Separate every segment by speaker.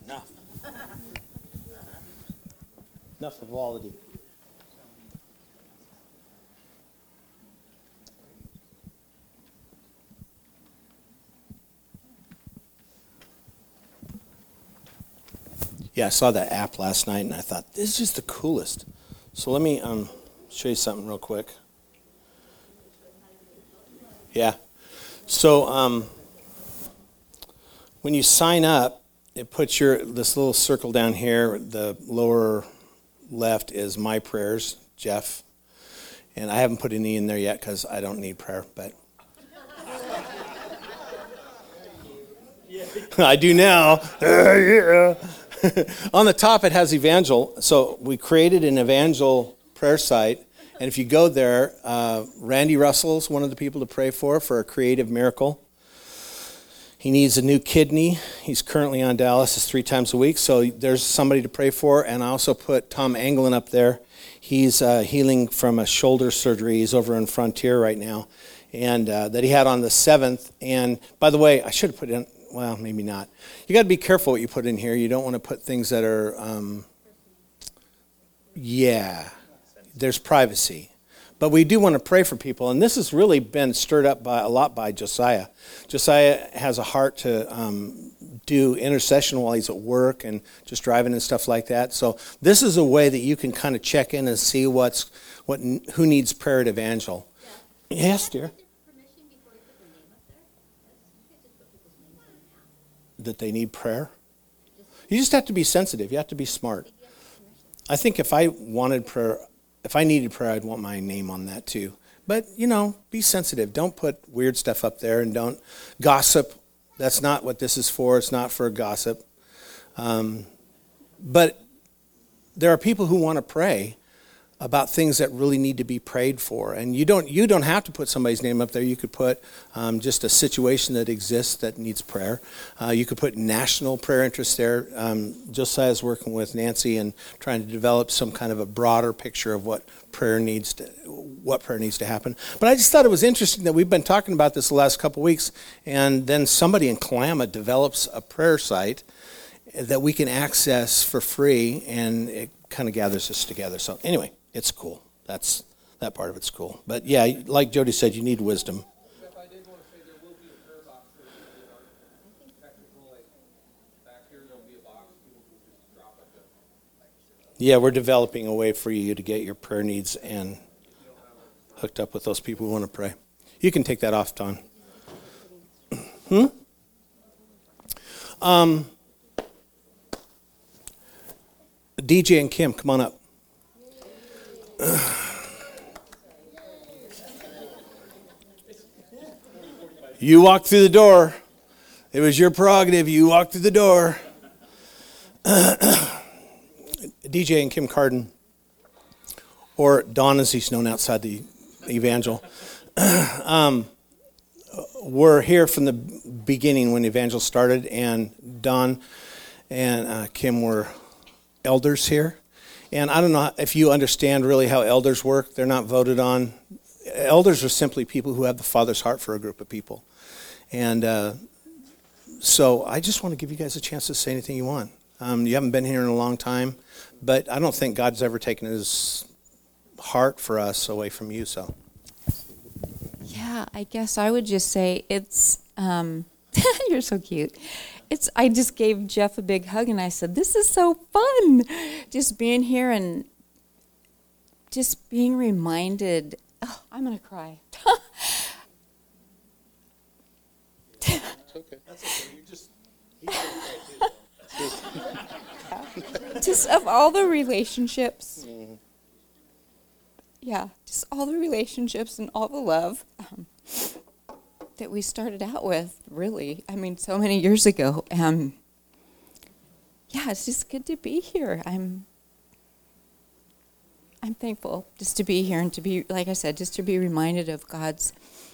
Speaker 1: Enough. Enough of quality. Yeah, I saw that app last night, and I thought, this is just the coolest. So let me show you something real quick. Yeah. So when you sign up, it puts this little circle down here. The lower left is my prayers, Jeff. And I haven't put any in there yet because I don't need prayer, but I do now. Yeah. On the top, it has Evangel. So we created an Evangel prayer site. And if you go there, Randy Russell's one of the people to pray for a creative miracle. He needs a new kidney. He's currently on dialysis 3 times a week. So there's somebody to pray for. And I also put Tom Anglin up there. He's healing from a shoulder surgery. He's over in Frontier right now. And that he had on the 7th. And by the way, I should have put in, well, maybe not. You got to be careful what you put in here. You don't want to put things that are, there's privacy. But we do want to pray for people. And this has really been stirred up a lot by Josiah. Josiah has a heart to do intercession while he's at work and just driving and stuff like that. So this is a way that you can kind of check in and see who needs prayer at Evangel. Yeah. Yes, dear. That they need prayer? You just have to be sensitive. You have to be smart. I think if I needed prayer, I'd want my name on that too. But, be sensitive. Don't put weird stuff up there and don't gossip. That's not what this is for. It's not for gossip. But there are people who want to pray about things that really need to be prayed for. And you don't have to put somebody's name up there. You could put just a situation that exists that needs prayer. You could put national prayer interest there. Josiah's working with Nancy and trying to develop some kind of a broader picture of what prayer needs to happen. But I just thought it was interesting that we've been talking about this the last couple weeks, and then somebody in Kalama develops a prayer site that we can access for free, and it kind of gathers us together. So anyway, it's cool. That part of it's cool. But yeah, like Jody said, you need wisdom.
Speaker 2: I did want to say there will be a prayer box for technical, back here there'll be a box. People can just drop it.
Speaker 1: Yeah, we're developing a way for you to get your prayer needs and hooked up with those people who want to pray. You can take that off, Don. DJ and Kim, come on up. You walked through the door. It was your prerogative. You walked through the door. DJ and Kim Carden, or Don as he's known outside the Evangel, were here from the beginning when the Evangel started, and Don and Kim were elders here. And I don't know if you understand really how elders work. They're not voted on. Elders are simply people who have the Father's heart for a group of people. And so I just want to give you guys a chance to say anything you want. You haven't been here in a long time, but I don't think God's ever taken his heart for us away from you. So,
Speaker 3: yeah, I guess I would just say it's, you're so cute. I just gave Jeff a big hug and I said, this is so fun. Just being here and just being reminded, I'm going to cry.
Speaker 1: It's okay. That's okay.
Speaker 3: Just of all the relationships. Yeah, just all the relationships and all the love that we started out with, really. I mean, so many years ago. Yeah, it's just good to be here. I'm thankful just to be here and to be, like I said, just to be reminded of God's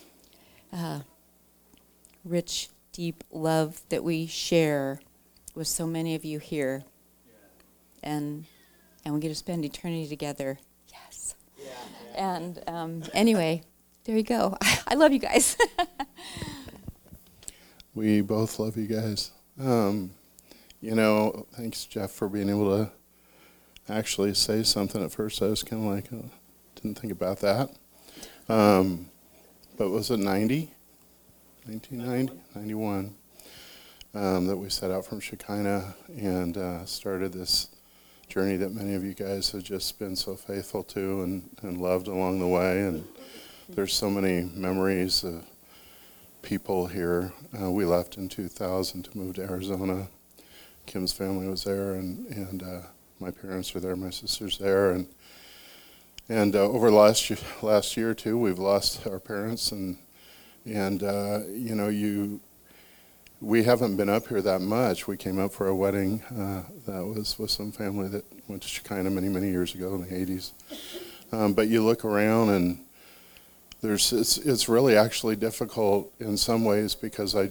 Speaker 3: rich, deep love that we share with so many of you here. And we get to spend eternity together. Yes. Yeah. And anyway, there you go. I love you guys.
Speaker 4: We both love you guys. Thanks, Jeff, for being able to actually say something. At first, I was kind of like, oh, didn't think about that. But was it 1990? 91, that we set out from Shekinah and started this journey that many of you guys have just been so faithful to and loved along the way. And there's so many memories of people here. We left in 2000 to move to Arizona. Kim's family was there, and my parents are there, my sister's there, and over the last year or two, we've lost our parents, and we haven't been up here that much. We came up for a wedding that was with some family that went to Shekinah many years ago in the 80s. But you look around, and it's really actually difficult in some ways, because I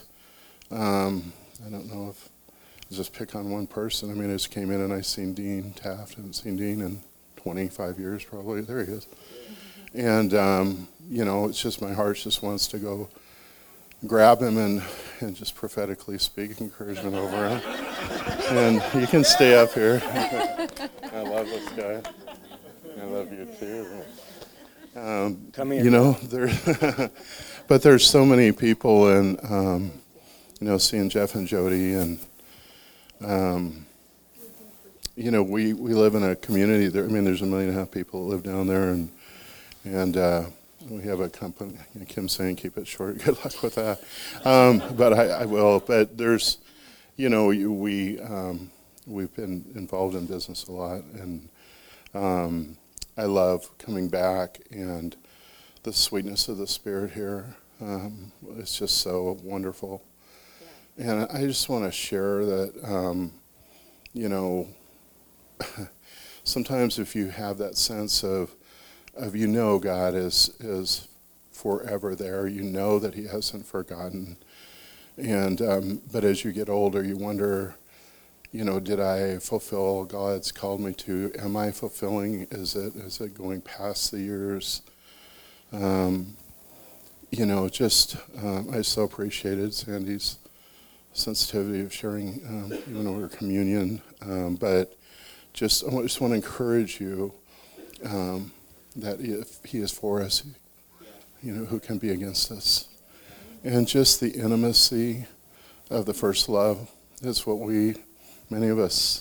Speaker 4: don't know if just pick on one person. I mean, I just came in and I seen Dean Taft. I haven't seen Dean in 25 years probably. There he is. And, it's just my heart just wants to go grab him and just prophetically speak encouragement over him. And you can stay up here. I love this guy. I love you too.
Speaker 1: Come here.
Speaker 4: But there's so many people, and, seeing Jeff and Jody, and, we live in a community there. I mean, there's 1.5 million people that live down there, and we have a company. Kim's saying keep it short. Good luck with that. But I will. But there's, we've been involved in business a lot, and I love coming back and the sweetness of the Spirit here. It's just so wonderful. And I just want to share that, sometimes if you have that sense of God is forever there, that He hasn't forgotten. And but as you get older, you wonder, did I fulfill God's called me to? Am I fulfilling? Is it going past the years? I so appreciated Sandy's sensitivity of sharing, even over communion. But I just want to encourage you that if He is for us, who can be against us? And just the intimacy of the first love is what many of us,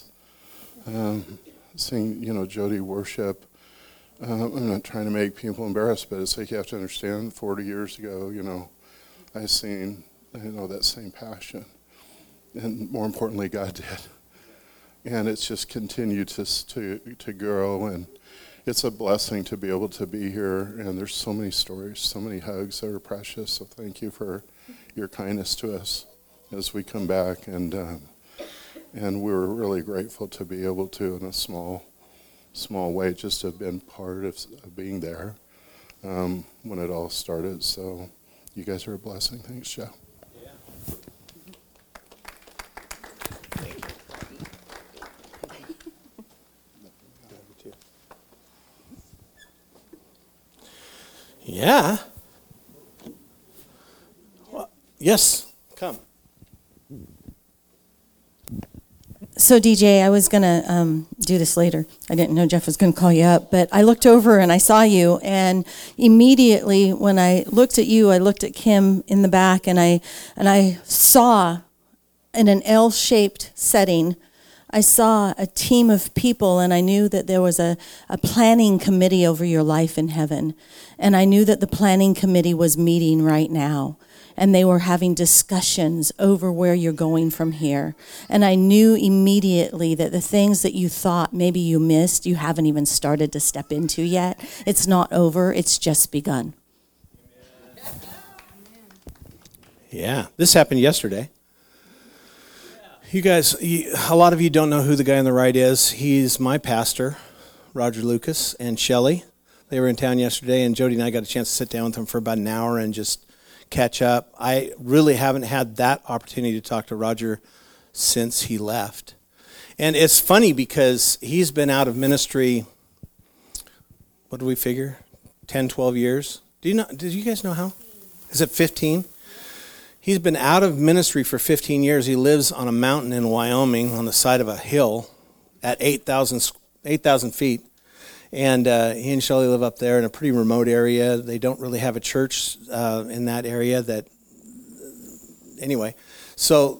Speaker 4: seeing, Jody worship. I'm not trying to make people embarrassed, but it's like you have to understand, 40 years ago, I seen, that same passion. And more importantly, God did. And it's just continued to grow, and it's a blessing to be able to be here. And there's so many stories, so many hugs that are precious. So thank you for your kindness to us as we come back. And we're really grateful to be able to, in a small way, just have been part of being there when it all started. So you guys are a blessing. Thanks, Joe.
Speaker 1: Yeah. Well, yes, come.
Speaker 5: So DJ, I was going to do this later. I didn't know Jeff was going to call you up, but I looked over and I saw you, and immediately when I looked at you, I looked at Kim in the back, and I saw in an L-shaped setting, I saw a team of people, and I knew that there was a planning committee over your life in heaven. And I knew that the planning committee was meeting right now, and they were having discussions over where you're going from here. And I knew immediately that the things that you thought maybe you missed, you haven't even started to step into yet. It's not over, it's just begun.
Speaker 1: Yeah, this happened yesterday. You guys, a lot of you don't know who the guy on the right is. He's my pastor, Roger Lucas, and Shelley. They were in town yesterday, and Jody and I got a chance to sit down with them for about an hour and just catch up. I really haven't had that opportunity to talk to Roger since he left. And it's funny because he's been out of ministry, what do we figure, 10, 12 years? Did you guys know how? Is it 15? He's been out of ministry for 15 years. He lives on a mountain in Wyoming on the side of a hill at 8,000 feet. And he and Shelley live up there in a pretty remote area. They don't really have a church in that area. Anyway, so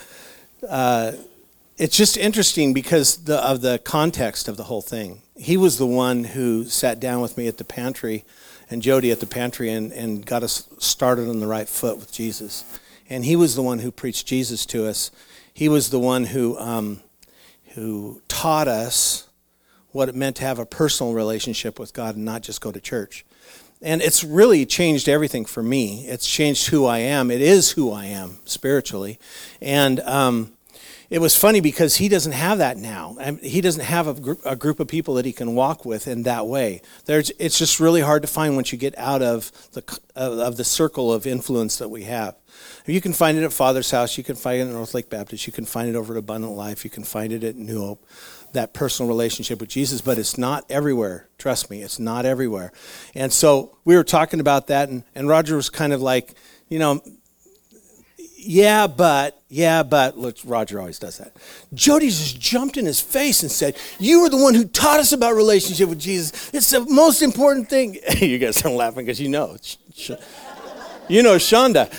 Speaker 1: it's just interesting because of the context of the whole thing. He was the one who sat down with me at the pantry and Jody at the pantry and got us started on the right foot with Jesus. And he was the one who preached Jesus to us. He was the one who taught us what it meant to have a personal relationship with God and not just go to church. And it's really changed everything for me. It's changed who I am. It is who I am spiritually. And it was funny because he doesn't have that now. He doesn't have a group of people that he can walk with in that way. It's just really hard to find once you get out of the circle of influence that we have. You can find it at Father's House. You can find it at North Lake Baptist. You can find it over at Abundant Life. You can find it at New Hope, that personal relationship with Jesus. But it's not everywhere. Trust me, it's not everywhere. And so we were talking about that, and Roger was kind of like, yeah, but, look, Roger always does that. Jody just jumped in his face and said, you were the one who taught us about relationship with Jesus. It's the most important thing. You guys are laughing because you know. You know Shonda.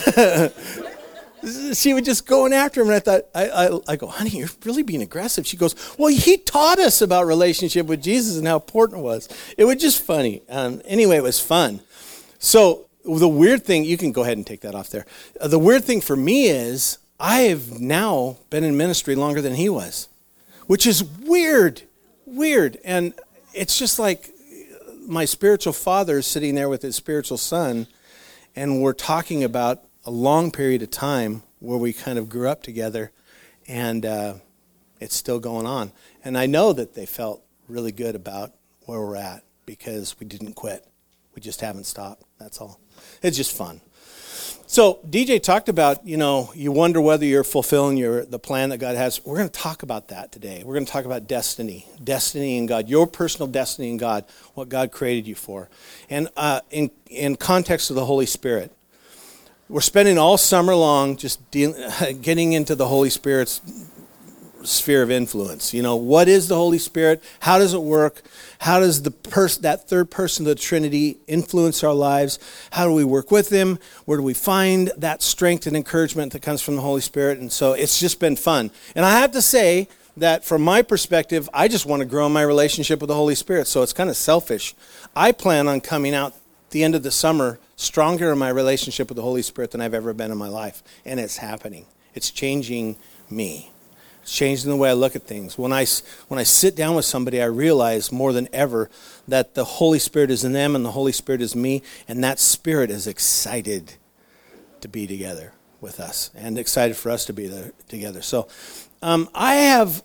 Speaker 1: She was just going after him, and I thought, I go, honey, you're really being aggressive. She goes, well, he taught us about relationship with Jesus and how important it was. It was just funny. Anyway, it was fun. So the weird thing, you can go ahead and take that off there. The weird thing for me is I have now been in ministry longer than he was, which is weird. And it's just like my spiritual father is sitting there with his spiritual son, and we're talking about a long period of time where we kind of grew up together, and it's still going on. And I know that they felt really good about where we're at because we didn't quit. We just haven't stopped. That's all. It's just fun. So DJ talked about, you wonder whether you're fulfilling the plan that God has. We're going to talk about that today. We're going to talk about destiny in God, your personal destiny in God, what God created you for. And in context of the Holy Spirit, we're spending all summer long just getting into the Holy Spirit's sphere of influence. What is the Holy Spirit? How does it work? How does that third person of the Trinity influence our lives? How do we work with him? Where do we find that strength and encouragement that comes from the Holy Spirit? And so it's just been fun. And I have to say that from my perspective, I just want to grow in my relationship with the Holy Spirit. So it's kind of selfish. I plan on coming out the end of the summer stronger in my relationship with the Holy Spirit than I've ever been in my life. And it's happening. It's changing me. It's changing the way I look at things. When I sit down with somebody, I realize more than ever that the Holy Spirit is in them and the Holy Spirit is me, and that Spirit is excited to be together with us and excited for us to be together. So those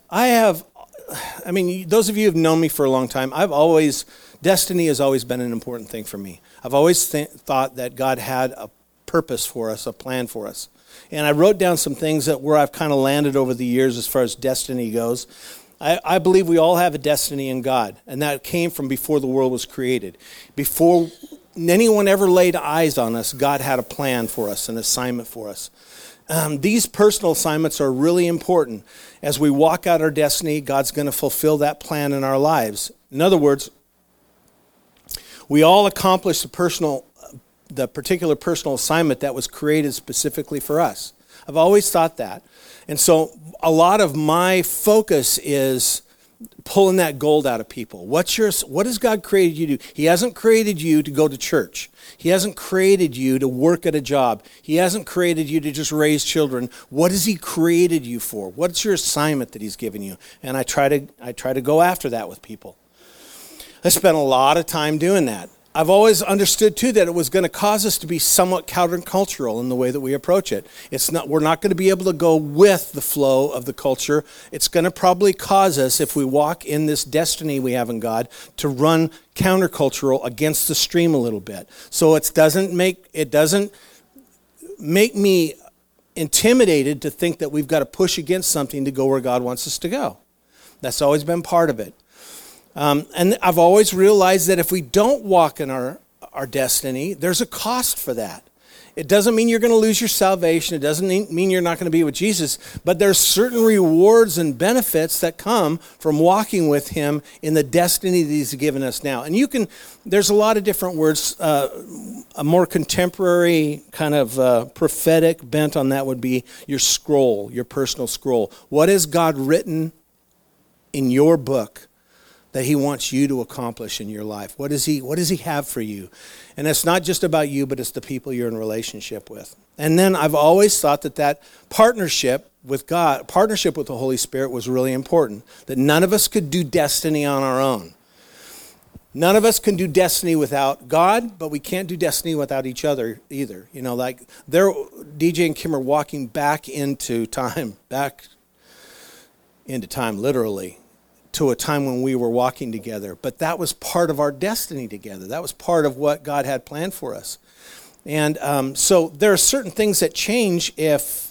Speaker 1: of you who have known me for a long time, destiny has always been an important thing for me. I've always thought that God had a purpose for us, a plan for us. And I wrote down some things where I've kind of landed over the years as far as destiny goes. I believe we all have a destiny in God, and that came from before the world was created. Before anyone ever laid eyes on us, God had a plan for us, an assignment for us. These personal assignments are really important. As we walk out our destiny, God's going to fulfill that plan in our lives. In other words, we all accomplish the particular personal assignment that was created specifically for us. I've always thought that. And so a lot of my focus is pulling that gold out of people. What has God created you to do? He hasn't created you to go to church. He hasn't created you to work at a job. He hasn't created you to just raise children. What has he created you for? What's your assignment that he's given you? And I try to go after that with people. I spent a lot of time doing that. I've always understood, too, that it was going to cause us to be somewhat countercultural in the way that we approach it. We're not going to be able to go with the flow of the culture. It's going to probably cause us, if we walk in this destiny we have in God, to run countercultural against the stream a little bit. So it doesn't make me intimidated to think that we've got to push against something to go where God wants us to go. That's always been part of it. And I've always realized that if we don't walk in our destiny, there's a cost for that. It doesn't mean you're going to lose your salvation. It doesn't mean you're not going to be with Jesus. But there's certain rewards and benefits that come from walking with him in the destiny that he's given us now. And there's a lot of different words. A more contemporary kind of prophetic bent on that would be your scroll, your personal scroll. What has God written in your book that he wants you to accomplish in your life? What does he have for you? And it's not just about you, but it's the people you're in relationship with. And then I've always thought that partnership with God, partnership with the Holy Spirit was really important. That none of us could do destiny on our own. None of us can do destiny without God, but we can't do destiny without each other either. You know, like DJ and Kim are walking back into time literally, to a time when we were walking together. But that was part of our destiny together. That was part of what God had planned for us. And so there are certain things that change if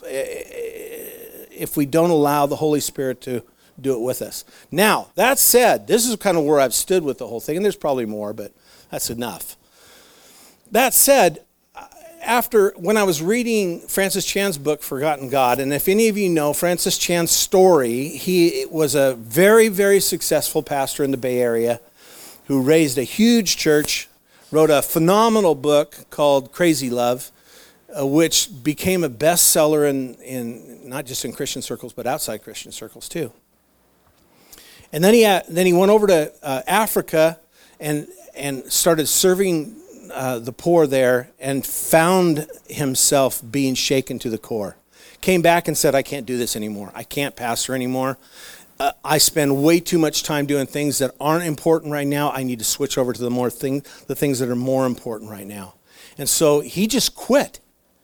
Speaker 1: we don't allow the Holy Spirit to do it with us. Now, that said, this is kind of where I've stood with the whole thing, and there's probably more, but that's enough. That said, when I was reading Francis Chan's book, Forgotten God, and if any of you know Francis Chan's story, he was a very, very successful pastor in the Bay Area who raised a huge church, wrote a phenomenal book called Crazy Love, which became a bestseller in not just in Christian circles, but outside Christian circles too. And then he went over to Africa and started serving the poor there, and found himself being shaken to the core. Came back and said, I can't do this anymore. I can't pastor anymore. I spend way too much time doing things that aren't important right now. I need to switch over to the things that are more important right now. And so he just quit.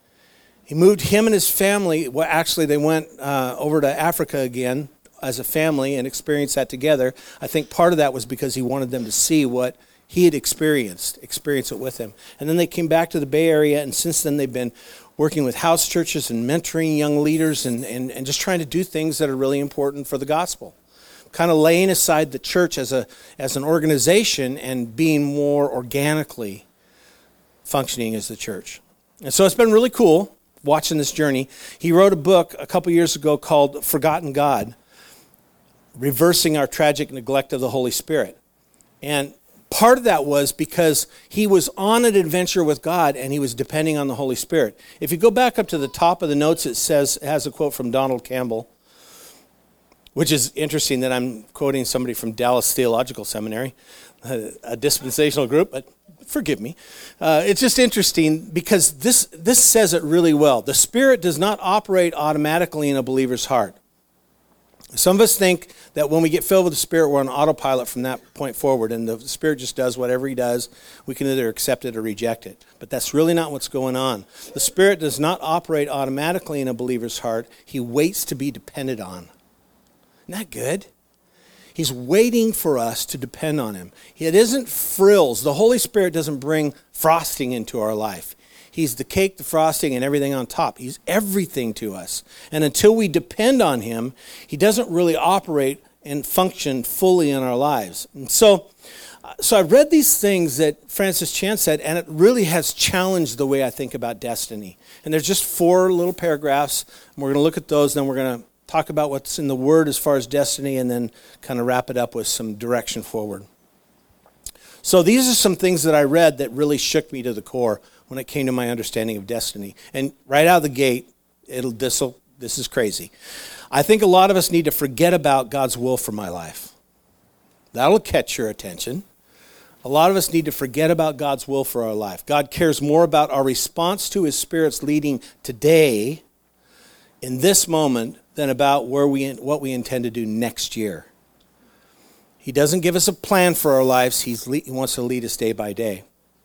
Speaker 1: He moved him and his family. Well, actually, they went over to Africa again as a family and experienced that together. I think part of that was because he wanted them to see what he had experience it with him. And then they came back to the Bay Area, and since then they've been working with house churches and mentoring young leaders and just trying to do things that are really important for the gospel. Kind of laying aside the church as an organization and being more organically functioning as the church. And so it's been really cool watching this journey. He wrote a book a couple years ago called Forgotten God, Reversing Our Tragic Neglect of the Holy Spirit. And part of that was because he was on an adventure with God and he was depending on the Holy Spirit. If you go back up to the top of the notes, it has a quote from Donald Campbell, which is interesting that I'm quoting somebody from Dallas Theological Seminary, a dispensational group, but forgive me. It's just interesting because this says it really well. The Spirit does not operate automatically in a believer's heart. Some of us think that when we get filled with the Spirit, we're on autopilot from that point forward, and the Spirit just does whatever he does. We can either accept it or reject it. But that's really not what's going on. The Spirit does not operate automatically in a believer's heart. He waits to be depended on. Isn't that good? He's waiting for us to depend on him. It isn't frills. The Holy Spirit doesn't bring frosting into our life. He's the cake, the frosting, and everything on top. He's everything to us. And until we depend on him, he doesn't really operate and function fully in our lives. And so I've read these things that Francis Chan said, and it really has challenged the way I think about destiny. And there's just 4 little paragraphs, and we're going to look at those, and then we're going to talk about what's in the Word as far as destiny, and then kind of wrap it up with some direction forward. So these are some things that I read that really shook me to the core when it came to my understanding of destiny. And right out of the gate, this is crazy. I think a lot of us need to forget about God's will for my life. That'll catch your attention. A lot of us need to forget about God's will for our life. God cares more about our response to his Spirit's leading today, in this moment, than about what we intend to do next year. He doesn't give us a plan for our lives. He wants to lead us day by day.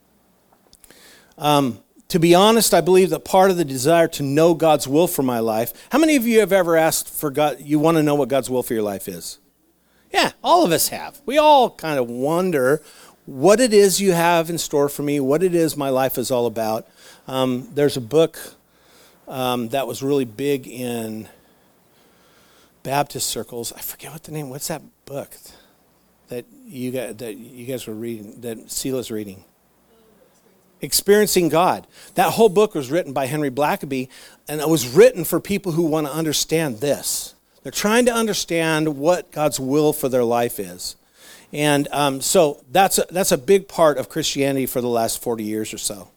Speaker 1: To be honest, I believe that part of the desire to know God's will for my life, how many of you have ever asked for God, you want to know what God's will for your life is? Yeah, all of us have. We all kind of wonder what it is you have in store for me, what it is my life is all about. There's a book that was really big in Baptist circles. I forget what the name, what's that book that you guys were reading, that Sela's reading? Experiencing God. That whole book was written by Henry Blackaby, and it was written for people who want to understand this. They're trying to understand what God's will for their life is. And so that's a big part of Christianity for the last 40 years or so.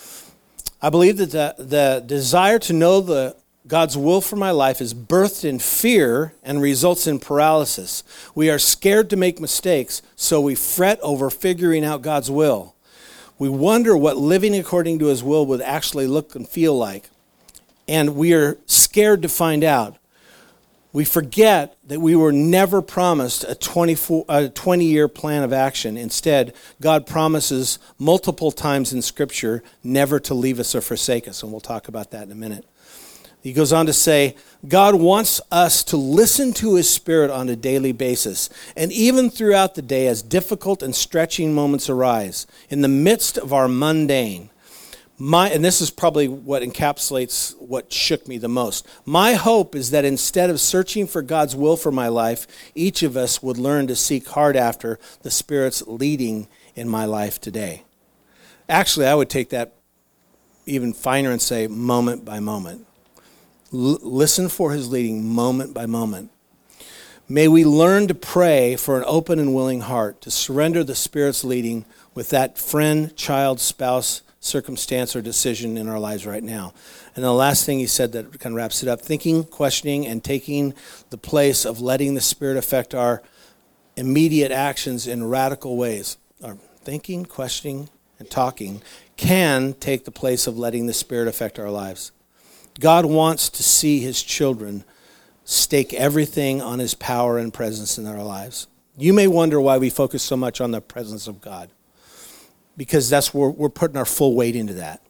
Speaker 1: I believe that the desire to know God's will for my life is birthed in fear and results in paralysis. We are scared to make mistakes, so we fret over figuring out God's will. We wonder what living according to his will would actually look and feel like. And we are scared to find out. We forget that we were never promised a 20-year plan of action. Instead, God promises multiple times in Scripture never to leave us or forsake us, and we'll talk about that in a minute. He goes on to say, God wants us to listen to his Spirit on a daily basis, and even throughout the day as difficult and stretching moments arise, in the midst of our mundane. And this is probably what encapsulates what shook me the most. My hope is that instead of searching for God's will for my life, each of us would learn to seek hard after the Spirit's leading in my life today. Actually, I would take that even finer and say moment by moment. Listen for his leading moment by moment. May we learn to pray for an open and willing heart, to surrender the Spirit's leading with that friend, child, spouse, circumstance, or decision in our lives right now. And the last thing he said that kind of wraps it up, thinking, questioning, and taking the place of letting the Spirit affect our immediate actions in radical ways. Our thinking, questioning, and talking can take the place of letting the Spirit affect our lives. God wants to see his children stake everything on his power and presence in our lives. You may wonder why we focus so much on the presence of God, because that's where we're putting our full weight into that.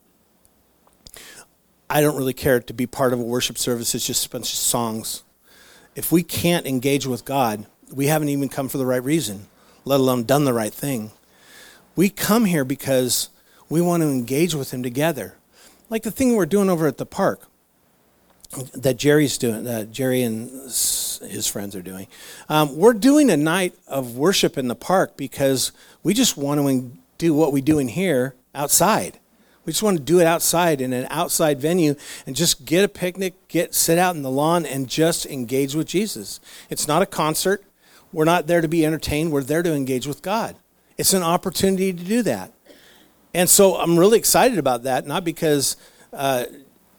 Speaker 1: I don't really care to be part of a worship service. It's just a bunch of songs. If we can't engage with God, we haven't even come for the right reason, let alone done the right thing. We come here because we want to engage with him together. Like the thing we're doing over at the park that Jerry's doing, that Jerry and his friends are doing. We're doing a night of worship in the park because we just want to do what we do in here outside. We just want to do it outside in an outside venue and just get a picnic, sit out in the lawn and just engage with Jesus. It's not a concert. We're not there to be entertained. We're there to engage with God. It's an opportunity to do that. And so I'm really excited about that, not because of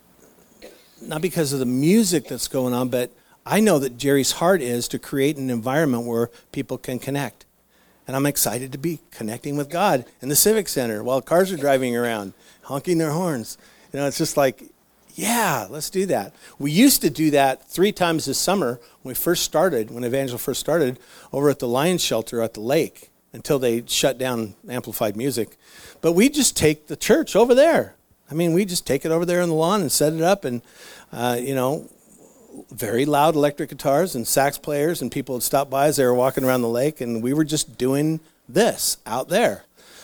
Speaker 1: the music that's going on, but I know that Jerry's heart is to create an environment where people can connect. And I'm excited to be connecting with God in the Civic Center while cars are driving around, honking their horns. You know, it's just like, yeah, let's do that. We used to do that 3 times this summer when Evangel first started, over at the Lions Shelter at the lake until they shut down amplified music. But we just take the church over there. I mean, we just take it over there on the lawn and set it up and, very loud electric guitars and sax players, and people would stop by as they were walking around the lake, and we were just doing this out there.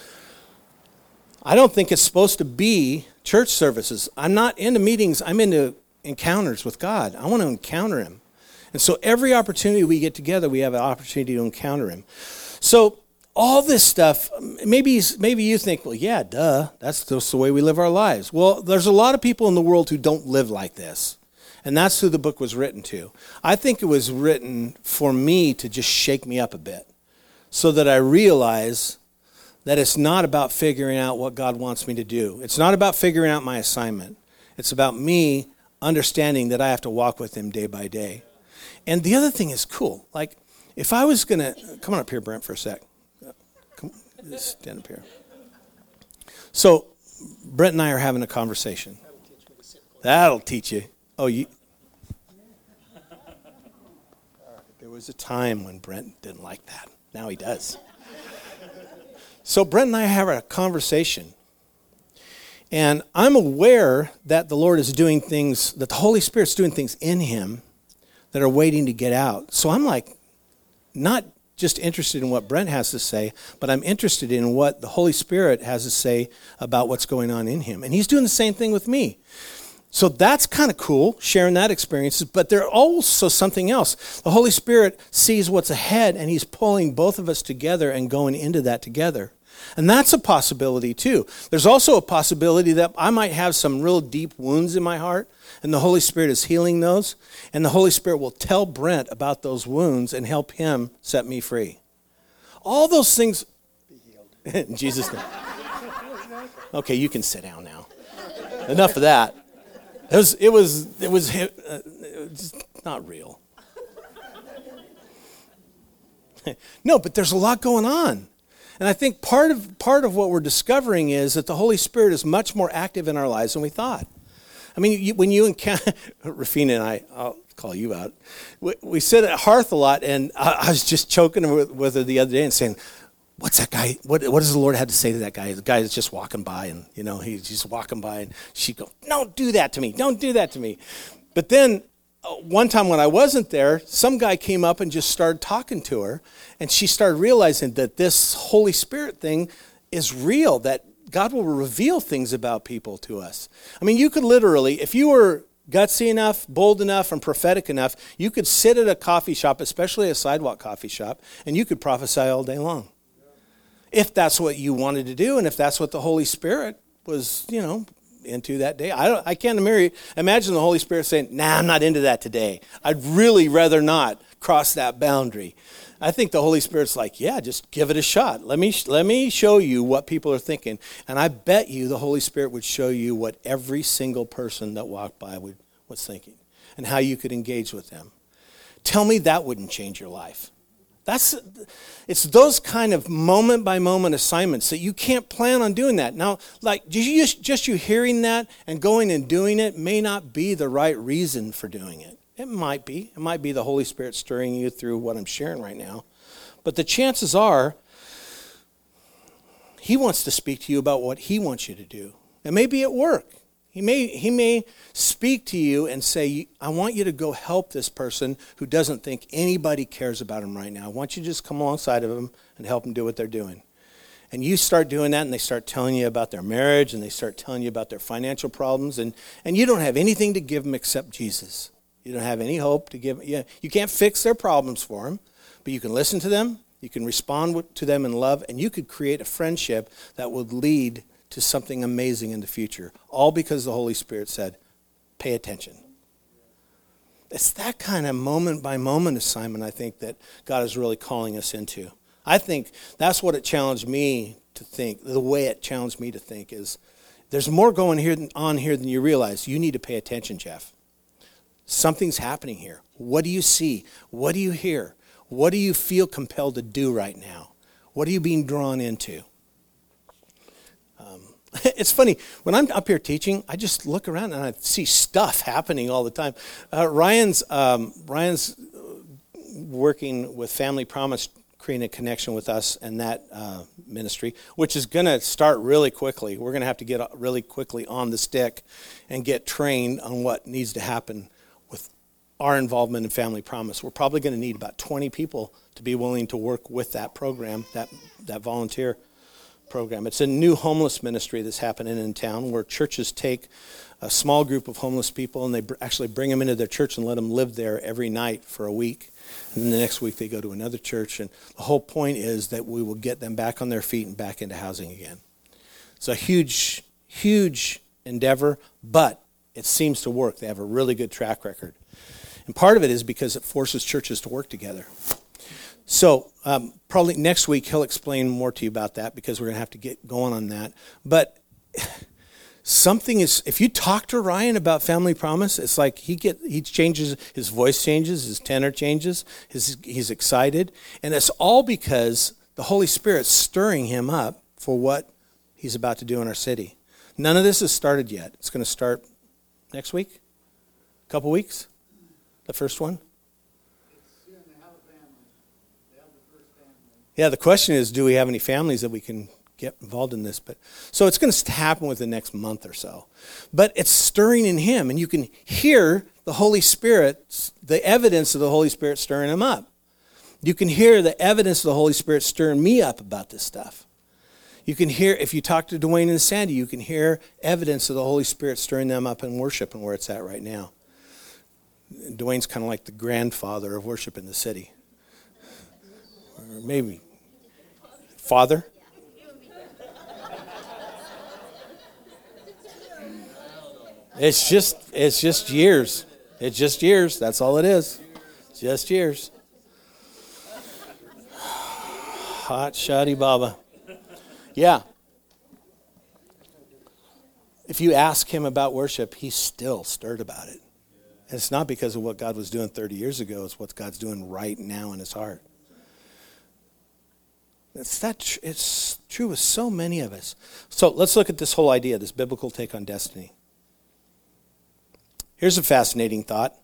Speaker 1: I don't think it's supposed to be church services. I'm not into meetings. I'm into encounters with God. I want to encounter him. And so every opportunity we get together, we have an opportunity to encounter him. So all this stuff, maybe you think, well, yeah, duh, that's just the way we live our lives. Well, there's a lot of people in the world who don't live like this. And that's who the book was written to. I think it was written for me to just shake me up a bit so that I realize that it's not about figuring out what God wants me to do. It's not about figuring out my assignment. It's about me understanding that I have to walk with him day by day. And the other thing is cool. Like, if I was going to... Come on up here, Brent, for a sec. Come, just stand up here. So, Brent and I are having a conversation. That'll teach you. Oh, you... There was a time when Brent didn't like that. Now he does. So Brent and I have a conversation. And I'm aware that the Lord is doing things, that the Holy Spirit's doing things in him that are waiting to get out. So I'm like, not just interested in what Brent has to say, but I'm interested in what the Holy Spirit has to say about what's going on in him. And he's doing the same thing with me. So that's kind of cool, sharing that experience. But there's also something else. The Holy Spirit sees what's ahead, and he's pulling both of us together and going into that together. And that's a possibility too. There's also a possibility that I might have some real deep wounds in my heart, and the Holy Spirit is healing those, and the Holy Spirit will tell Brent about those wounds and help him set me free. All those things, in Jesus' name. Okay, you can sit down now. Enough of that. It was just not real. No, but there's a lot going on. And I think part of what we're discovering is that the Holy Spirit is much more active in our lives than we thought. I mean, when you encounter, Rafina and I'll call you out, we sit at Hearth a lot, and I was just choking with her the other day and saying, what's that guy, what does the Lord have to say to that guy? The guy that's just walking by, and, he's just walking by, and she'd go, don't do that to me, don't do that to me. But then one time when I wasn't there, some guy came up and just started talking to her, and she started realizing that this Holy Spirit thing is real, that God will reveal things about people to us. I mean, you could literally, if you were gutsy enough, bold enough, and prophetic enough, you could sit at a coffee shop, especially a sidewalk coffee shop, and you could prophesy all day long. If that's what you wanted to do, and if that's what the Holy Spirit was, into that day. I can't imagine the Holy Spirit saying, nah, I'm not into that today. I'd really rather not cross that boundary. I think the Holy Spirit's like, yeah, just give it a shot. Let me show you what people are thinking. And I bet you the Holy Spirit would show you what every single person that walked by was thinking and how you could engage with them. Tell me that wouldn't change your life. It's those kind of moment-by-moment assignments that you can't plan on doing that. Now, like, just you hearing that and going and doing it may not be the right reason for doing it. It might be. It might be the Holy Spirit stirring you through what I'm sharing right now. But the chances are, He wants to speak to you about what He wants you to do. It may be at work. He may speak to you and say, I want you to go help this person who doesn't think anybody cares about him right now. I want you to just come alongside of them and help them do what they're doing. And you start doing that, and they start telling you about their marriage, and they start telling you about their financial problems, and you don't have anything to give them except Jesus. You don't have any hope to give. You can't fix their problems for them, but you can listen to them, you can respond to them in love, and you could create a friendship that would lead to something amazing in the future, all because the Holy Spirit said, pay attention. It's that kind of moment-by-moment assignment, I think, that God is really calling us into. I think that's what it challenged me to think. The way it challenged me to think is, there's more going on here than you realize. You need to pay attention, Jeff. Something's happening here. What do you see? What do you hear? What do you feel compelled to do right now? What are you being drawn into? It's funny, when I'm up here teaching, I just look around and I see stuff happening all the time. Ryan's working with Family Promise, creating a connection with us and that ministry, which is going to start really quickly. We're going to have to get really quickly on the stick and get trained on what needs to happen with our involvement in Family Promise. We're probably going to need about 20 people to be willing to work with that program, that volunteer program. It's a new homeless ministry that's happening in town where churches take a small group of homeless people and they actually bring them into their church and let them live there every night for a week. And then the next week they go to another church. And the whole point is that we will get them back on their feet and back into housing again. It's a huge, huge endeavor, but it seems to work. They have a really good track record. And part of it is because it forces churches to work together. So probably next week he'll explain more to you about that because we're going to have to get going on that. But something is, if you talk to Ryan about Family Promise, it's like he changes, his voice changes, his tenor changes, he's excited. And it's all because the Holy Spirit's stirring him up for what he's about to do in our city. None of this has started yet. It's going to start next week, a couple weeks, the first one. Yeah, the question is, do we have any families that we can get involved in this? But so it's going to happen within the next month or so. But it's stirring in him, and you can hear the Holy Spirit, the evidence of the Holy Spirit stirring him up. You can hear the evidence of the Holy Spirit stirring me up about this stuff. You can hear, if you talk to Dwayne and Sandy, you can hear evidence of the Holy Spirit stirring them up in worship and where it's at right now. Dwayne's kind of like the grandfather of worship in the city. Or maybe father. It's just years. It's just years. That's all it is. Just years. Hot shoddy baba. Yeah. If you ask him about worship, he's still stirred about it. And it's not because of what God was doing 30 years ago. It's what God's doing right now in his heart. It's true with so many of us. So let's look at this whole idea, this biblical take on destiny. Here's a fascinating thought.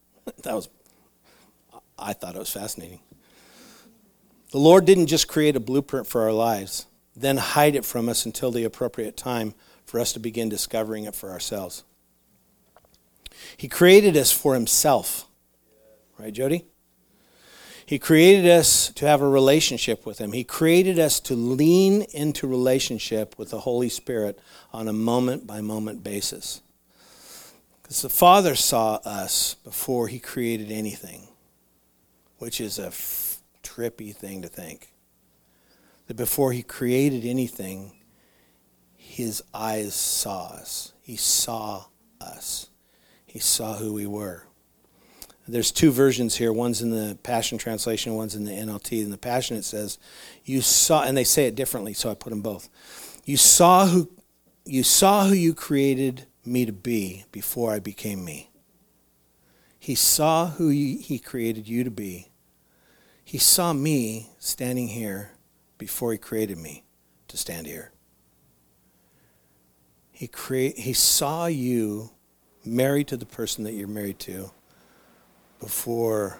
Speaker 1: I thought it was fascinating. The Lord didn't just create a blueprint for our lives, then hide it from us until the appropriate time for us to begin discovering it for ourselves. He created us for himself. Right, Jody? He created us to have a relationship with him. He created us to lean into relationship with the Holy Spirit on a moment-by-moment basis. Because the Father saw us before he created anything, which is a trippy thing to think. That before he created anything, his eyes saw us. He saw us. He saw who we were. There's two versions here. One's in the Passion Translation, one's in the NLT. In the Passion it says, you saw, and they say it differently, so I put them both. You saw who you created me to be before I became me. He saw who he created you to be. He saw me standing here before he created me to stand here. He saw you married to the person that you're married to before.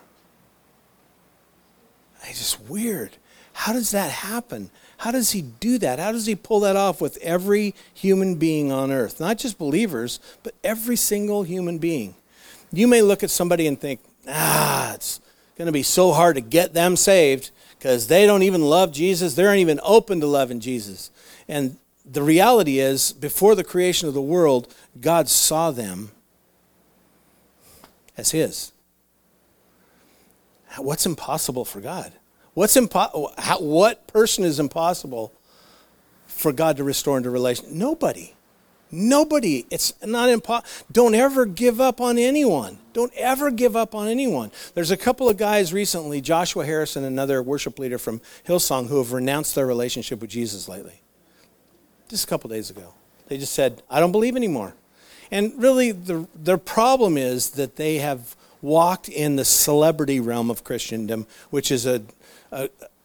Speaker 1: It's just weird. How does that happen? How does he do that? How does he pull that off with every human being on earth? Not just believers, but every single human being. You may look at somebody and think, it's going to be so hard to get them saved because they don't even love Jesus. They aren't even open to loving Jesus. And the reality is, before the creation of the world, God saw them as his. What's impossible for God? What person is impossible for God to restore into relation? Nobody. It's not impossible. Don't ever give up on anyone. Don't ever give up on anyone. There's a couple of guys recently, Joshua Harrison, another worship leader from Hillsong, who have renounced their relationship with Jesus lately. Just a couple days ago. They just said, I don't believe anymore. And really, their problem is that they have walked in the celebrity realm of Christendom, which is I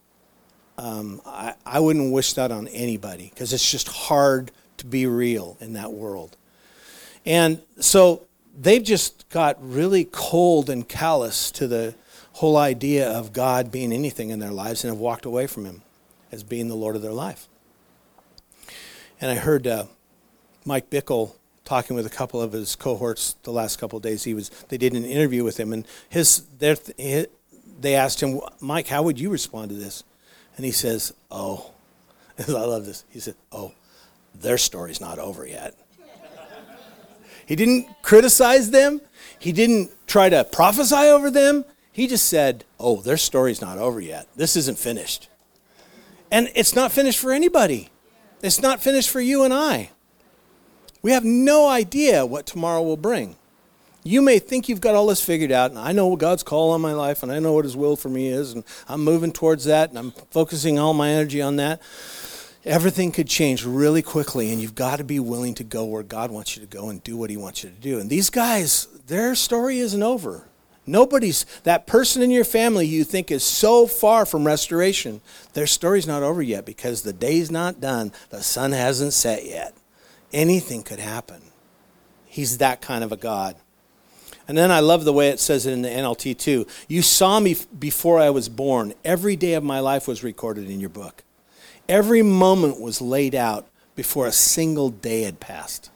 Speaker 1: wouldn't wish that on anybody, because it's just hard to be real in that world. And so they've just got really cold and callous to the whole idea of God being anything in their lives and have walked away from him as being the Lord of their life. And I heard Mike Bickle talking with a couple of his cohorts the last couple of days. They did an interview with him, and they asked him, Mike, how would you respond to this? And he says, I love this. He said, their story's not over yet. He didn't criticize them. He didn't try to prophesy over them. He just said, their story's not over yet. This isn't finished. And it's not finished for anybody. It's not finished for you and I. We have no idea what tomorrow will bring. You may think you've got all this figured out, and I know what God's call on my life, and I know what his will for me is, and I'm moving towards that, and I'm focusing all my energy on that. Everything could change really quickly, and you've got to be willing to go where God wants you to go and do what he wants you to do. And these guys, their story isn't over. That person in your family you think is so far from restoration, their story's not over yet, because the day's not done. The sun hasn't set yet. Anything could happen. He's that kind of a God. And then I love the way it says it in the NLT too. You saw me before I was born. Every day of my life was recorded in your book. Every moment was laid out before a single day had passed.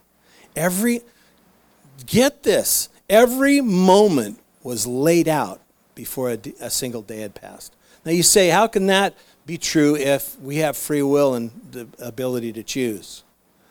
Speaker 1: Get this, every moment was laid out before a single day had passed. Now you say, how can that be true if we have free will and the ability to choose?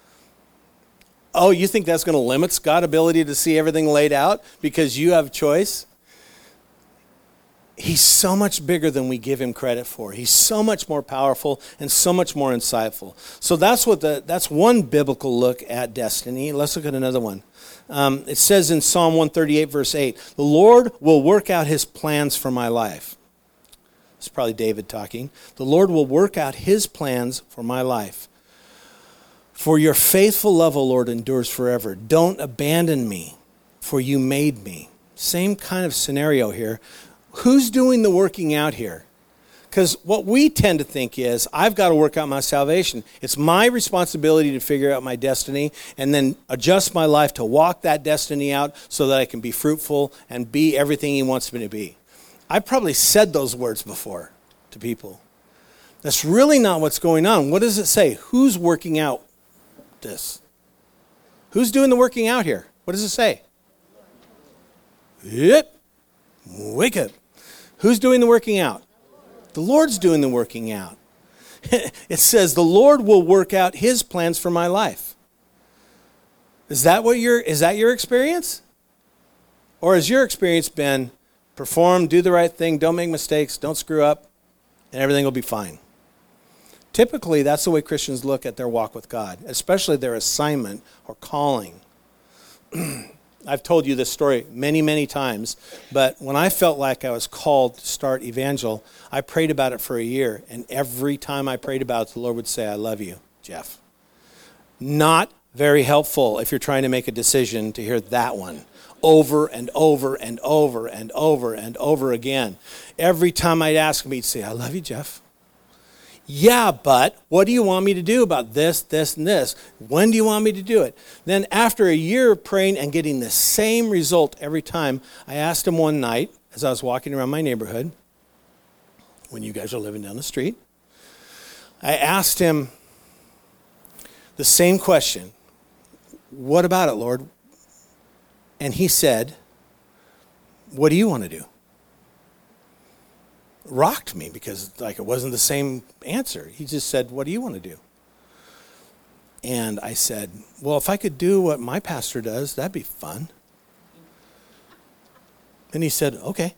Speaker 1: You think that's going to limit God's ability to see everything laid out because you have choice? He's so much bigger than we give him credit for. He's so much more powerful and so much more insightful. So that's one biblical look at destiny. Let's look at another one. It says in Psalm 138, verse 8, the Lord will work out his plans for my life. It's probably David talking. The Lord will work out his plans for my life. For your faithful love, O Lord, endures forever. Don't abandon me, for you made me. Same kind of scenario here. Who's doing the working out here? Because what we tend to think is, I've got to work out my salvation. It's my responsibility to figure out my destiny and then adjust my life to walk that destiny out so that I can be fruitful and be everything he wants me to be. I've probably said those words before to people. That's really not what's going on. What does it say? Who's working out this? Who's doing the working out here? What does it say? Yep. Wake up. Who's doing the working out? The Lord's doing the working out. It says the Lord will work out his plans for my life. Is that your experience? Or has your experience been perform, do the right thing, don't make mistakes, don't screw up, and everything will be fine? Typically, that's the way Christians look at their walk with God, especially their assignment or calling. I've told you this story many, many times, but when I felt like I was called to start Evangel, I prayed about it for a year, and every time I prayed about it, the Lord would say, I love you, Jeff. Not very helpful if you're trying to make a decision to hear that one over and over and over and over and over again. Every time I'd ask him, he'd say, I love you, Jeff. Yeah, but what do you want me to do about this, this, and this? When do you want me to do it? Then after a year of praying and getting the same result every time, I asked him one night as I was walking around my neighborhood, when you guys are living down the street, I asked him the same question. What about it, Lord? And he said, what do you want to do? Rocked me because it wasn't the same answer. He just said, what do you want to do? And I said, well, if I could do what my pastor does, that'd be fun. And he said, okay.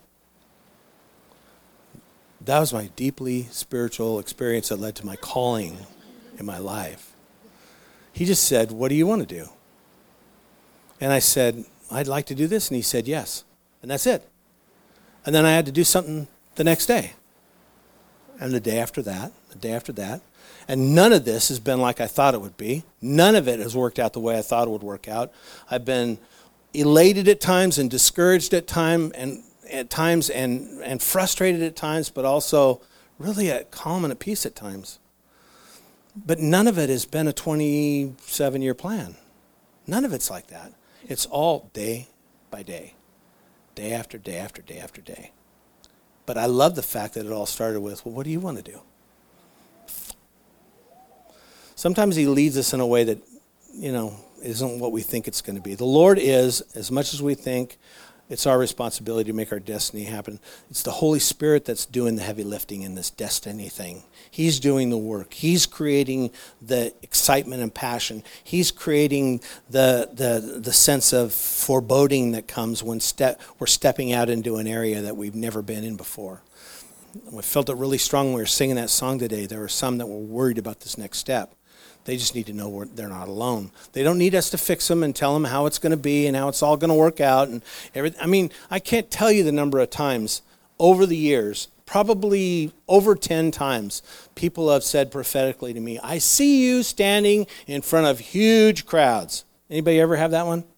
Speaker 1: That was my deeply spiritual experience that led to my calling in my life. He just said, what do you want to do? And I said, I'd like to do this. And he said, yes. And that's it. And then I had to do something the next day. And the day after that, the day after that. And none of this has been like I thought it would be. None of it has worked out the way I thought it would work out. I've been elated at times and discouraged at times and frustrated at times, but also really at calm and at peace at times. But none of it has been a 27-year plan. None of it's like that. It's all day by day, day after day after day after day. But I love the fact that it all started with, well, what do you want to do? Sometimes he leads us in a way that, isn't what we think it's going to be. The Lord is, as much as we think, it's our responsibility to make our destiny happen. It's the Holy Spirit that's doing the heavy lifting in this destiny thing. He's doing the work. He's creating the excitement and passion. He's creating the sense of foreboding that comes when we're stepping out into an area that we've never been in before. We felt it really strong when we were singing that song today. There were some that were worried about this next step. They just need to know they're not alone. They don't need us to fix them and tell them how it's going to be and how it's all going to work out. And everything. I can't tell you the number of times over the years, probably over 10 times, people have said prophetically to me, I see you standing in front of huge crowds. Anybody ever have that one?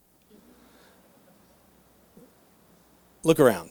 Speaker 1: Look around.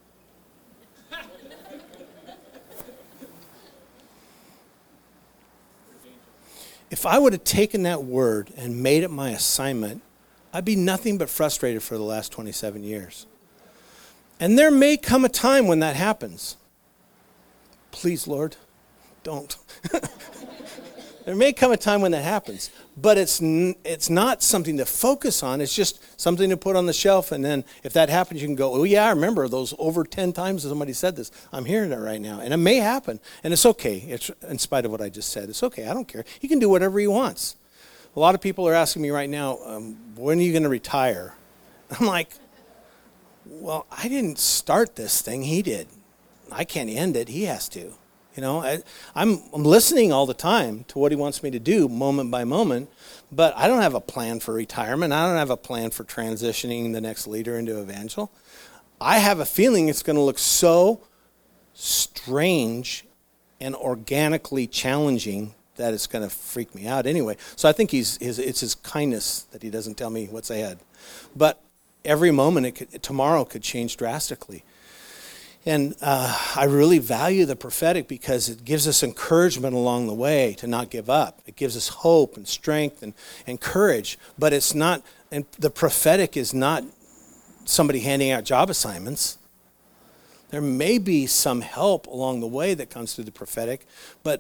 Speaker 1: If I would have taken that word and made it my assignment, I'd be nothing but frustrated for the last 27 years. And there may come a time when that happens. Please, Lord, don't. There may come a time when that happens. But it's not something to focus on. It's just something to put on the shelf. And then if that happens, you can go, oh, yeah, I remember those over 10 times somebody said this. I'm hearing it right now. And it may happen. And it's okay. It's in spite of what I just said. It's okay. I don't care. He can do whatever he wants. A lot of people are asking me right now, when are you going to retire? I'm like, well, I didn't start this thing. He did. I can't end it. He has to. You know, I'm listening all the time to what he wants me to do moment by moment, but I don't have a plan for retirement. I don't have a plan for transitioning the next leader into evangel. I have a feeling it's going to look so strange and organically challenging that it's going to freak me out anyway. So I think it's his kindness that he doesn't tell me what's ahead. But every moment, tomorrow could change drastically. And I really value the prophetic because it gives us encouragement along the way to not give up. It gives us hope and strength and courage. But it's not, and the prophetic is not somebody handing out job assignments. There may be some help along the way that comes through the prophetic, but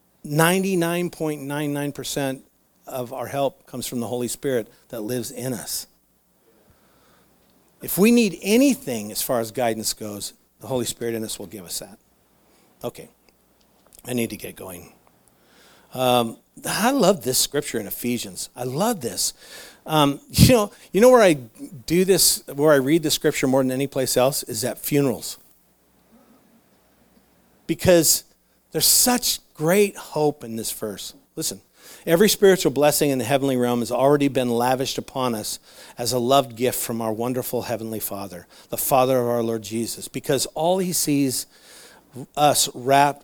Speaker 1: 99.99% of our help comes from the Holy Spirit that lives in us. If we need anything as far as guidance goes, the Holy Spirit in us will give us that. Okay, I need to get going. I love this scripture in Ephesians. I love this. You know where I do this, where I read the scripture more than any place else, is at funerals. Because there's such great hope in this verse. Listen, every spiritual blessing in the heavenly realm has already been lavished upon us as a loved gift from our wonderful heavenly Father, the Father of our Lord Jesus, because he sees us wrapped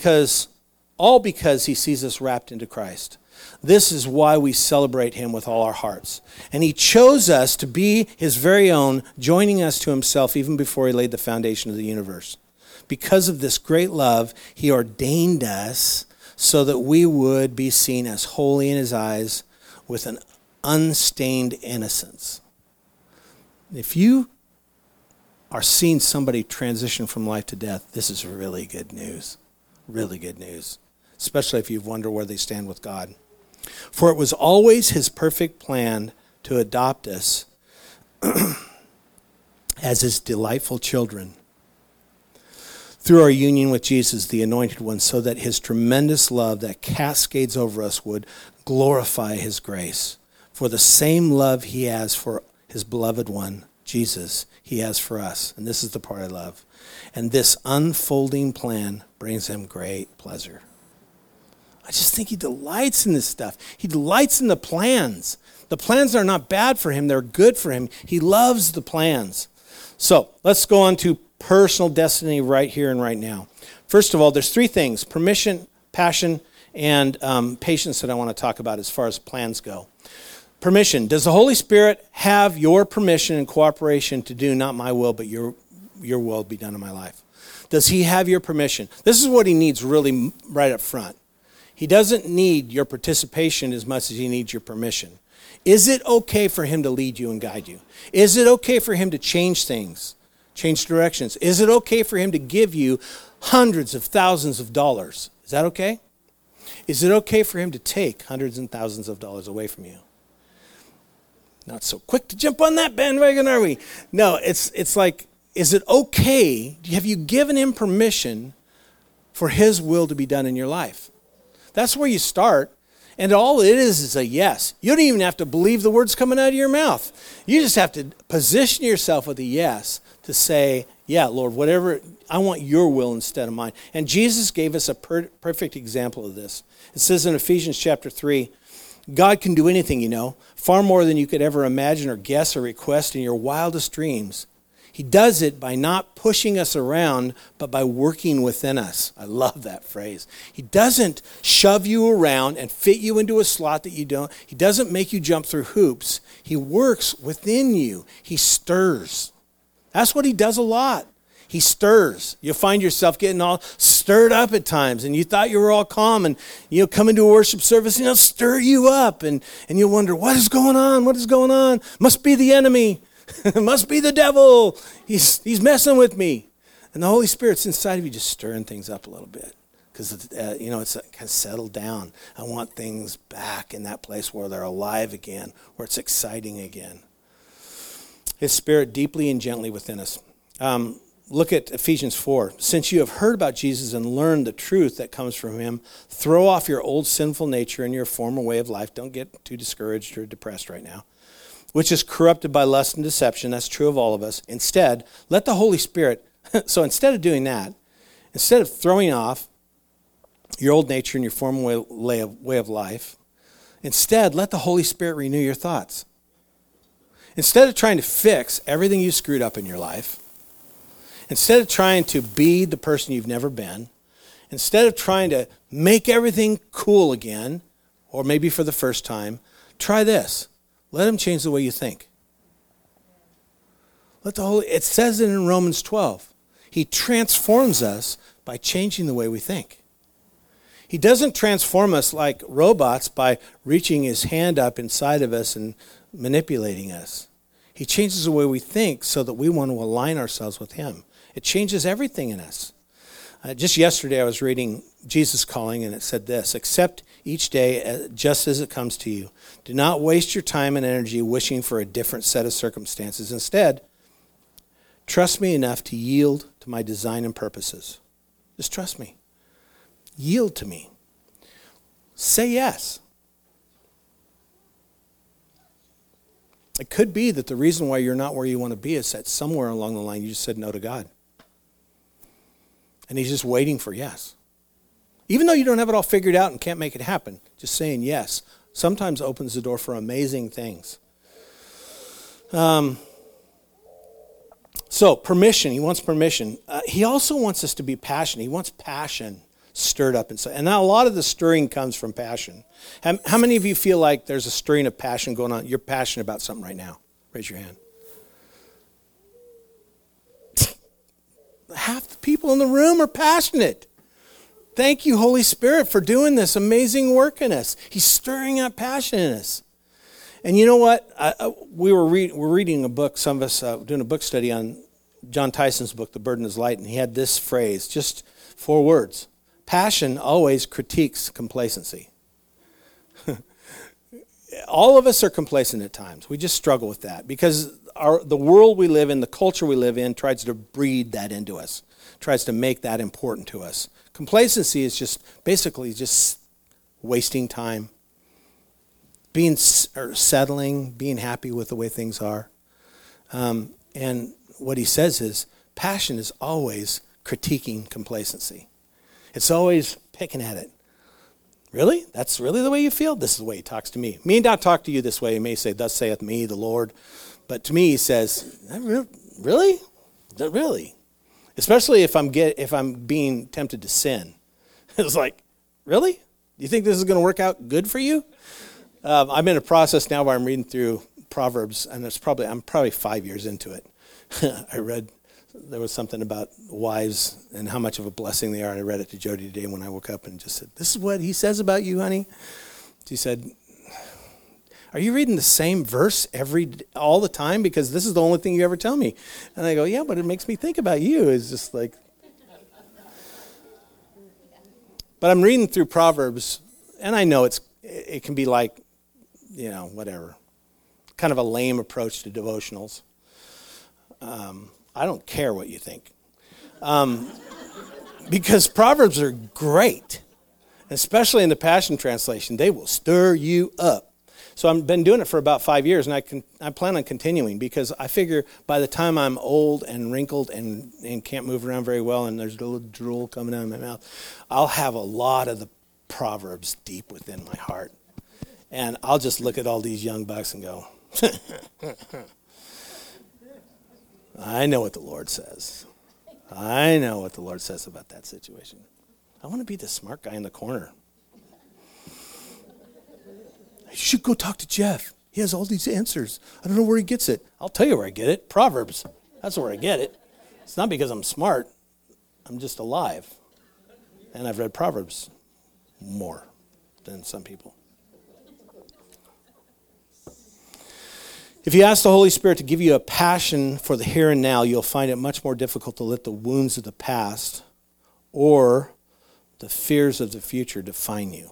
Speaker 1: into Christ. This is why we celebrate him with all our hearts. And he chose us to be his very own, joining us to himself even before he laid the foundation of the universe. Because of this great love, he ordained us so that we would be seen as holy in his eyes with an unstained innocence. If you are seeing somebody transition from life to death, this is really good news. Really good news. Especially if you wonder where they stand with God. For it was always his perfect plan to adopt us as his delightful children through our union with Jesus, the Anointed One, so that his tremendous love that cascades over us would glorify his grace. For the same love he has for his beloved one, Jesus, he has for us. And this is the part I love. And this unfolding plan brings him great pleasure. I just think he delights in this stuff. He delights in the plans. The plans are not bad for him. They're good for him. He loves the plans. So let's go on to personal destiny right here and right now. First of all, there's three things: permission, passion, and patience that I want to talk about as far as plans go. Permission. Does the Holy Spirit have your permission and cooperation to do not my will, but your will be done in my life? Does he have your permission? This is what he needs really right up front. He doesn't need your participation as much as he needs your permission. Is it okay for him to lead you and guide you? Is it okay for him to change things, change directions? Is it okay for him to give you hundreds of thousands of dollars? Is that okay? Is it okay for him to take hundreds and thousands of dollars away from you? Not so quick to jump on that bandwagon, are we? No, it's like, is it okay? Have you given him permission for his will to be done in your life? That's where you start. And all it is a yes. You don't even have to believe the words coming out of your mouth. You just have to position yourself with a yes to say, yeah, Lord, whatever, I want your will instead of mine. And Jesus gave us a perfect example of this. It says in Ephesians chapter 3, God can do anything, you know, far more than you could ever imagine or guess or request in your wildest dreams. He does it by not pushing us around, but by working within us. I love that phrase. He doesn't shove you around and fit you into a slot that you don't. He doesn't make you jump through hoops. He works within you. He stirs. That's what he does a lot. He stirs. You'll find yourself getting all stirred up at times, and you thought you were all calm, and you'll come into a worship service, and he'll stir you up, and you'll wonder, what is going on? What is going on? Must be the enemy. It must be the devil. He's messing with me. And the Holy Spirit's inside of you just stirring things up a little bit. Because, it's kind of settled down. I want things back in that place where they're alive again, where it's exciting again. His Spirit deeply and gently within us. Look at Ephesians 4. Since you have heard about Jesus and learned the truth that comes from him, throw off your old sinful nature and your former way of life. Don't get too discouraged or depressed right now. Which is corrupted by lust and deception. That's true of all of us. Instead, let the Holy Spirit So instead of doing that, instead of throwing off your old nature and your former way of life, instead let the Holy Spirit renew your thoughts. Instead of trying to fix everything you screwed up in your life, instead of trying to be the person you've never been, instead of trying to make everything cool again, or maybe for the first time, try this. Let him change the way you think. It says it in Romans 12. He transforms us by changing the way we think. He doesn't transform us like robots by reaching his hand up inside of us and manipulating us. He changes the way we think so that we want to align ourselves with him. It changes everything in us. Just yesterday I was reading Jesus Calling, and it said this: accept each day just as it comes to you. Do not waste your time and energy wishing for a different set of circumstances. Instead, trust me enough to yield to my design and purposes. Just trust me. Yield to me. Say yes. It could be that the reason why you're not where you want to be is that somewhere along the line you just said no to God. And he's just waiting for yes. Even though you don't have it all figured out and can't make it happen, just saying yes sometimes opens the door for amazing things. So permission, he wants permission. He also wants us to be passionate. He wants passion stirred up inside. And now a lot of the stirring comes from passion. How many of you feel like there's a stirring of passion going on? You're passionate about something right now. Raise your hand. Half the people in the room are passionate. Thank you, Holy Spirit, for doing this amazing work in us. He's stirring up passion in us. And you know what? We're reading a book, some of us doing a book study on John Tyson's book, The Burden is Light, and he had this phrase, just 4 words. Passion always critiques complacency. All of us are complacent at times. We just struggle with that because the world we live in, the culture we live in, tries to breed that into us, tries to make that important to us. Complacency is just basically just wasting time, settling, being happy with the way things are. And what he says is passion is always critiquing complacency. It's always picking at it. Really? That's really the way you feel? This is the way he talks to me. Me not talk to you this way. He may say, thus saith me, the Lord. But to me, he says, really? Really? Especially if I'm being tempted to sin. It's like, really? Do you think this is going to work out good for you? I'm in a process now where I'm reading through Proverbs, and I'm probably 5 years into it. I read, there was something about wives and how much of a blessing they are. And I read it to Jody today when I woke up and just said, this is what he says about you, honey. She said, are you reading the same verse all the time? Because this is the only thing you ever tell me. And I go, yeah, but it makes me think about you. It's just like, but I'm reading through Proverbs, and I know it can be like, whatever, kind of a lame approach to devotionals. I don't care what you think. Because Proverbs are great, especially in the Passion Translation. They will stir you up. So I've been doing it for about 5 years, and I plan on continuing because I figure by the time I'm old and wrinkled and can't move around very well and there's a little drool coming out of my mouth, I'll have a lot of the Proverbs deep within my heart. And I'll just look at all these young bucks and go, I know what the Lord says. I know what the Lord says about that situation. I want to be the smart guy in the corner. You should go talk to Jeff. He has all these answers. I don't know where he gets it. I'll tell you where I get it. Proverbs. That's where I get it. It's not because I'm smart. I'm just alive. And I've read Proverbs more than some people. If you ask the Holy Spirit to give you a passion for the here and now, you'll find it much more difficult to let the wounds of the past or the fears of the future define you.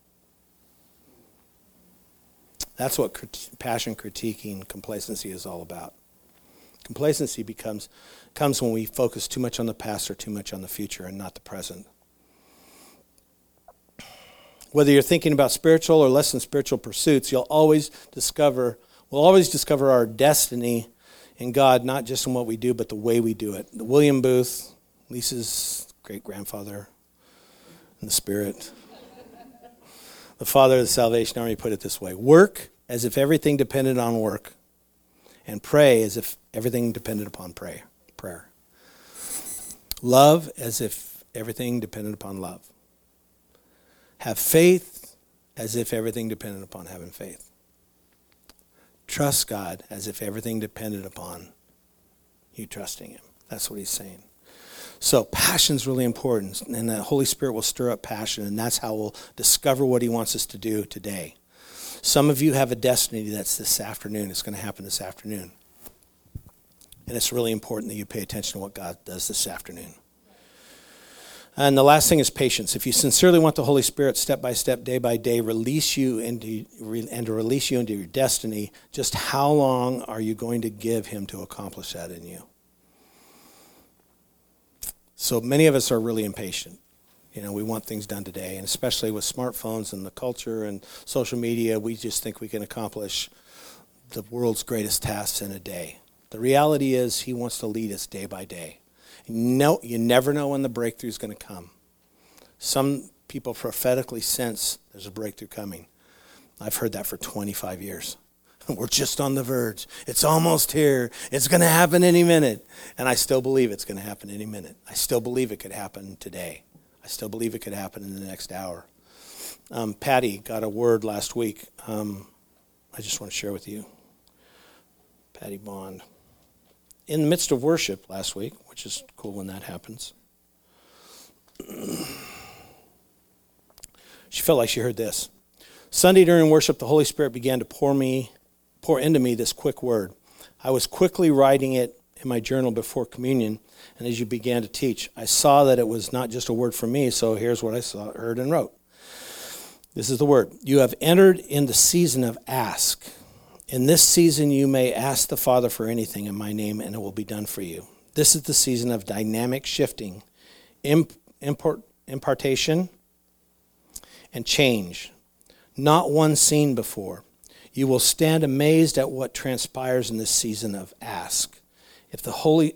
Speaker 1: That's what passion critiquing complacency is all about. Complacency comes when we focus too much on the past or too much on the future and not the present. Whether you're thinking about spiritual or less than spiritual pursuits, we'll always discover our destiny in God, not just in what we do, but the way we do it. William Booth, Lisa's great-grandfather in the Spirit, the father of the Salvation Army, put it this way: work as if everything depended on work, and pray as if everything depended upon prayer. Love as if everything depended upon love. Have faith as if everything depended upon having faith. Trust God as if everything depended upon you trusting him. That's what he's saying. So passion's really important, and the Holy Spirit will stir up passion, and that's how we'll discover what he wants us to do today. Some of you have a destiny that's this afternoon. It's going to happen this afternoon. And it's really important that you pay attention to what God does this afternoon. And the last thing is patience. If you sincerely want the Holy Spirit, step by step, day by day, release you into your destiny, just how long are you going to give him to accomplish that in you? So many of us are really impatient. You know, we want things done today, and especially with smartphones and the culture and social media, we just think we can accomplish the world's greatest tasks in a day. The reality is he wants to lead us day by day. No, you never know when the breakthrough is going to come. Some people prophetically sense there's a breakthrough coming. I've heard that for 25 years. We're just on the verge. It's almost here. It's going to happen any minute. And I still believe it's going to happen any minute. I still believe it could happen today. I still believe it could happen in the next hour. Patty got a word last week. I just want to share with you. Patty Bond. In the midst of worship last week, which is cool when that happens, she felt like she heard this. Sunday during worship, the Holy Spirit began to pour into me this quick word. I was quickly writing it in my journal before communion, and as you began to teach, I saw that it was not just a word from me, so here's what I saw, heard, and wrote. This is the word. You have entered in the season of ask. In this season, you may ask the Father for anything in my name, and it will be done for you. This is the season of dynamic shifting, impartation, and change. Not one seen before. You will stand amazed at what transpires in this season of ask. If the Holy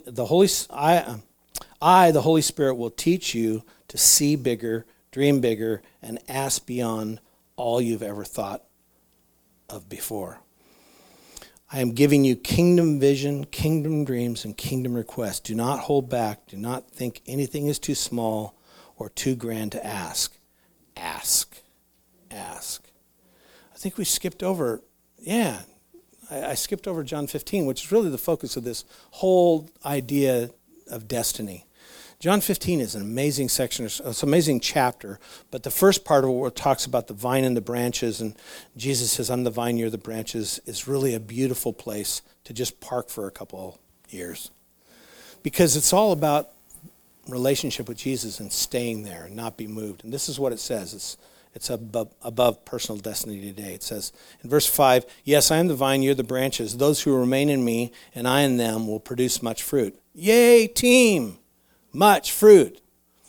Speaker 1: Spirit will teach you to see bigger, dream bigger, and ask beyond all you've ever thought of before. I am giving you kingdom vision, kingdom dreams, and kingdom requests. Do not hold back. Do not think anything is too small or too grand to ask. Ask. Ask. I think we skipped over, I skipped over John 15, which is really the focus of this whole idea of destiny. John 15 is an amazing section, it's an amazing chapter, but the first part of it talks about the vine and the branches, and Jesus says, I'm the vine, you're the branches, is really a beautiful place to just park for a couple years. Because it's all about relationship with Jesus and staying there and not be moved. And this is what it says. It's above personal destiny today. It says in verse 5, yes, I am the vine, you're the branches. Those who remain in me and I in them will produce much fruit. Yay, team! Much fruit.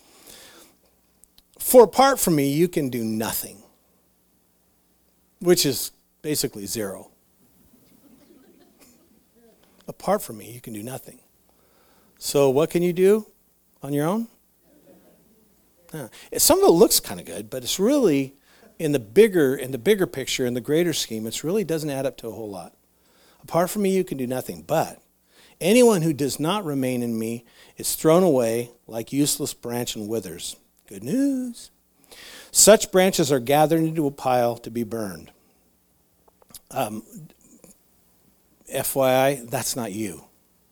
Speaker 1: For apart from me, you can do nothing, which is basically zero. Apart from me, you can do nothing. So what can you do on your own? Some of it looks kind of good, but it's really in the bigger picture, in the greater scheme, it really doesn't add up to a whole lot. Apart from me, you can do nothing. But anyone who does not remain in me is thrown away like useless branch and withers. Good news. Such branches are gathered into a pile to be burned. FYI, that's not you.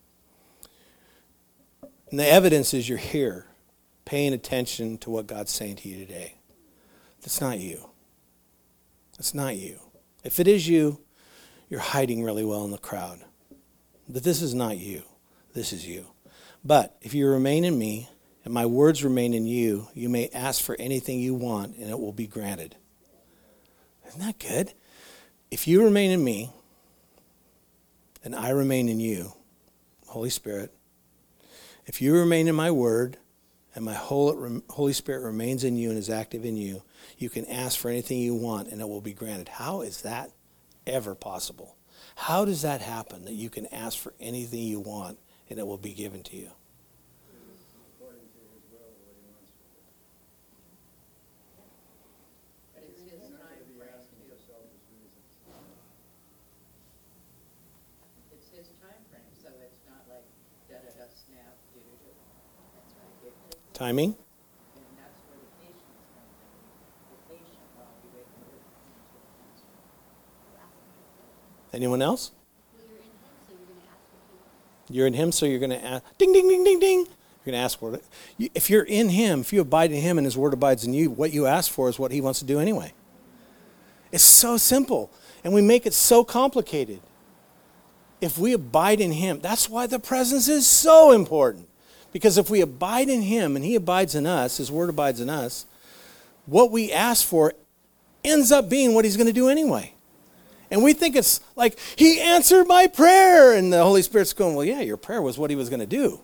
Speaker 1: And the evidence is you're here, paying attention to what God's saying to you today. That's not you. That's not you. If it is you, you're hiding really well in the crowd. But this is not you. This is you. But if you remain in me, and my words remain in you, you may ask for anything you want, and it will be granted. Isn't that good? If you remain in me, and I remain in you, Holy Spirit, if you remain in my word, and my Holy Spirit remains in you and is active in you, you can ask for anything you want, and it will be granted. How is that ever possible? How does that happen, that you can ask for anything you want and it will be given to you?
Speaker 6: It's his time frame, so it's not like da-da-da snap, do-do-do. That's right.
Speaker 1: Timing?
Speaker 6: And that's where the patience comes in. The patient while we wait for it to answer.
Speaker 1: Anyone else?
Speaker 7: Well, you're in him, so you're going to ask what he wants.
Speaker 1: You're in him, so you're going to ask, ding, ding, ding, ding, ding. You're going to ask for it. If you're in him, if you abide in him and his word abides in you, what you ask for is what he wants to do anyway. It's so simple, and we make it so complicated. If we abide in him, that's why the presence is so important. Because if we abide in him and he abides in us, his word abides in us, what we ask for ends up being what he's going to do anyway. And we think it's like, he answered my prayer. And the Holy Spirit's going, well, yeah, your prayer was what he was going to do.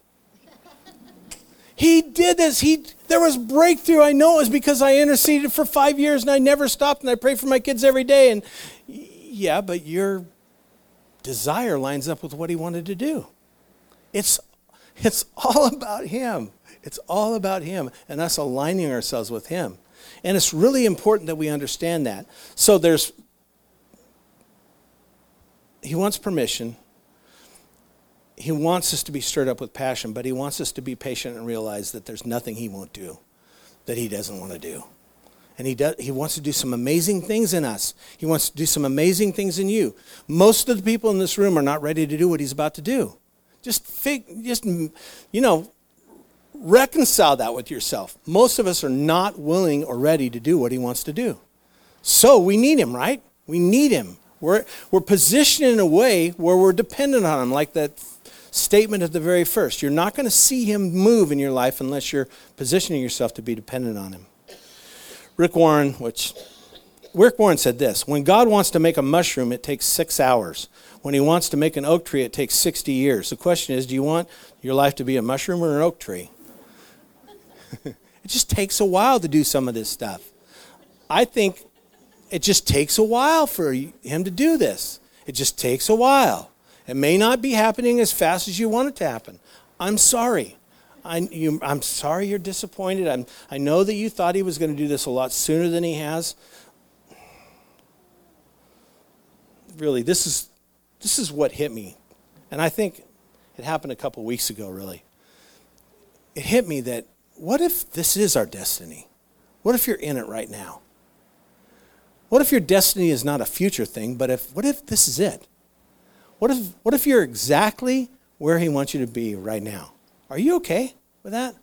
Speaker 1: He did this. There was breakthrough. I know it was because I interceded for 5 years and I never stopped and I pray for my kids every day. And yeah, but your desire lines up with what he wanted to do. It's all about him. It's all about him and us aligning ourselves with him. And it's really important that we understand that. So he wants permission. He wants us to be stirred up with passion, but he wants us to be patient and realize that there's nothing he won't do that he doesn't want to do. And he wants to do some amazing things in us. He wants to do some amazing things in you. Most of the people in this room are not ready to do what he's about to do. Just reconcile that with yourself. Most of us are not willing or ready to do what he wants to do. So we need him, right? We need him. We're positioned in a way where we're dependent on him, like that statement at the very first. You're not going to see him move in your life unless you're positioning yourself to be dependent on him. Rick Warren said this: when God wants to make a mushroom, it takes 6 hours. When he wants to make an oak tree, it takes 60 years. The question is, do you want your life to be a mushroom or an oak tree? It just takes a while to do some of this stuff. I think it just takes a while for him to do this. It just takes a while. It may not be happening as fast as you want it to happen. I'm sorry. I'm sorry you're disappointed. I know that you thought he was going to do this a lot sooner than he has. Really, this is what hit me. And I think it happened a couple weeks ago, really. It hit me that, what if this is our destiny? What if you're in it right now? What if your destiny is not a future thing, but what if this is it? What if you're exactly where he wants you to be right now? Are you okay with that?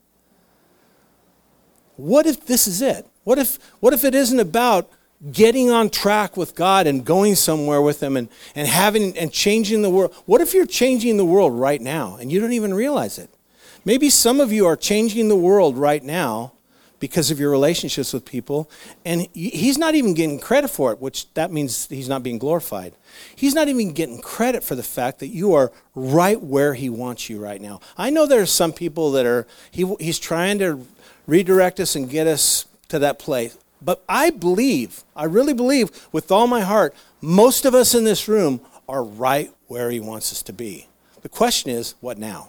Speaker 1: What if this is it? What if it isn't about getting on track with God and going somewhere with him and having and changing the world? What if you're changing the world right now and you don't even realize it? Maybe some of you are changing the world right now because of your relationships with people, and he's not even getting credit for it, which that means he's not being glorified. He's not even getting credit for the fact that you are right where he wants you right now. I know there are some people that he's trying to redirect us and get us to that place, but I really believe with all my heart, most of us in this room are right where he wants us to be. The question is, what now?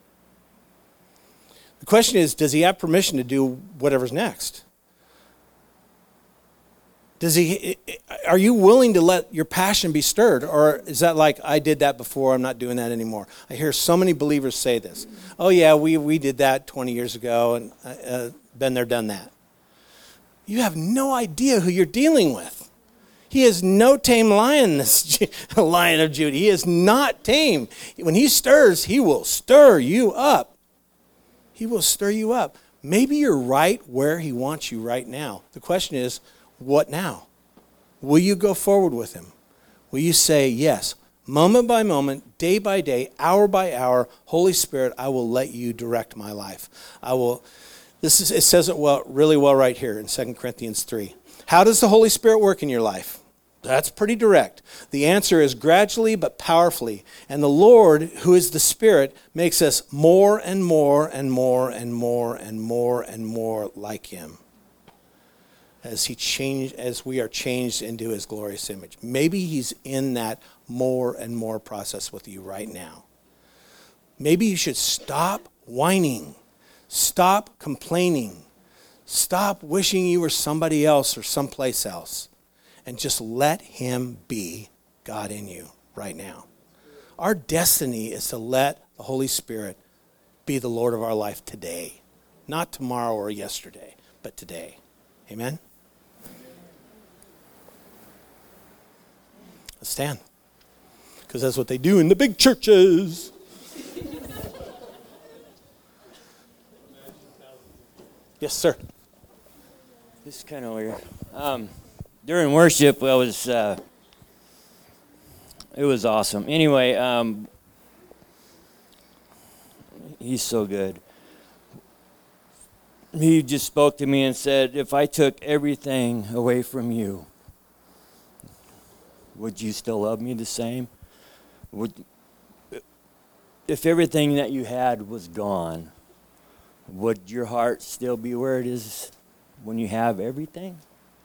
Speaker 1: The question is, does he have permission to do whatever's next? Are you willing to let your passion be stirred? Or is that like, I did that before, I'm not doing that anymore? I hear so many believers say this. Oh yeah, we did that 20 years ago and been there, done that. You have no idea who you're dealing with. He is no tame lion, this Lion of Judah. He is not tame. When he stirs, he will stir you up. He will stir you up. Maybe you're right where he wants you right now. The question is, what now? Will you go forward with him? Will you say, yes, moment by moment, day by day, hour by hour, Holy Spirit, I will let you direct my life. It says it really well right here in 2 Corinthians 3. How does the Holy Spirit work in your life? That's pretty direct. The answer is gradually but powerfully. And the Lord, who is the Spirit, makes us more and more and more and more and more and more like him as we are changed into his glorious image. Maybe he's in that more and more process with you right now. Maybe you should stop whining, stop complaining, stop wishing you were somebody else or someplace else, and just let him be God in you right now. Our destiny is to let the Holy Spirit be the Lord of our life today. Not tomorrow or yesterday, but today. Amen? Let's stand. Because that's what they do in the big churches. Yes, sir.
Speaker 8: This is kind of weird. During worship, it was awesome. Anyway, he's so good. He just spoke to me and said, if I took everything away from you, would you still love me the same? If everything that you had was gone, would your heart still be where it is when you have everything?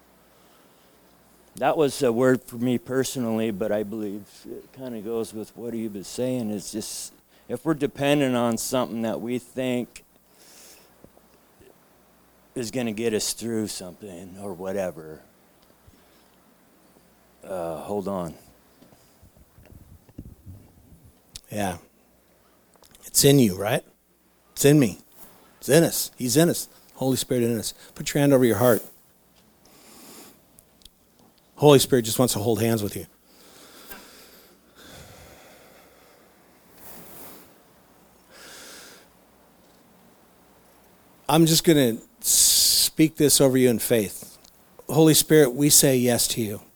Speaker 8: That was a word for me personally, but I believe it kind of goes with what he was saying. It's just, if we're dependent on something that we think is going to get us through something or whatever, hold on.
Speaker 1: Yeah. It's in you, right? It's in me. It's in us. He's in us. Holy Spirit in us. Put your hand over your heart. Holy Spirit just wants to hold hands with you. I'm just going to speak this over you in faith. Holy Spirit, we say yes to you.